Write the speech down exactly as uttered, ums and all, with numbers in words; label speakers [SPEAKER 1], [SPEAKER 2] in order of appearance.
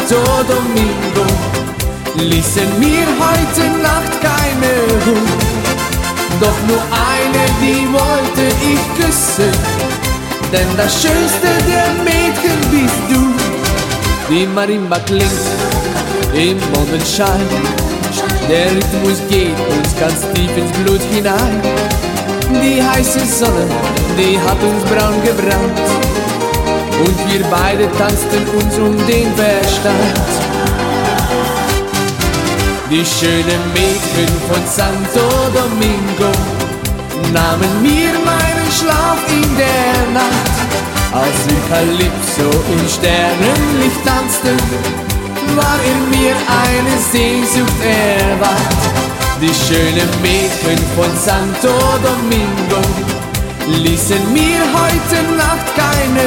[SPEAKER 1] Santo Domingo ließen mir heute Nacht keine Ruhe. Doch nur eine, die wollte ich küssen, denn das Schönste der Mädchen bist du. Die Marimba klingt im Mondenschein, der Rhythmus geht uns ganz tief ins Blut hinein. Die heiße Sonne, die hat uns braun gebrannt, und wir beide tanzten uns um den Verstand. Die schönen Mädchen von Santo Domingo nahmen mir meinen Schlaf in der Nacht. Als wir Calypso im Sternenlicht tanzten, war in mir eine Sehnsucht erwacht. Die schönen Mädchen von Santo Domingo ließen mir heute Nacht keine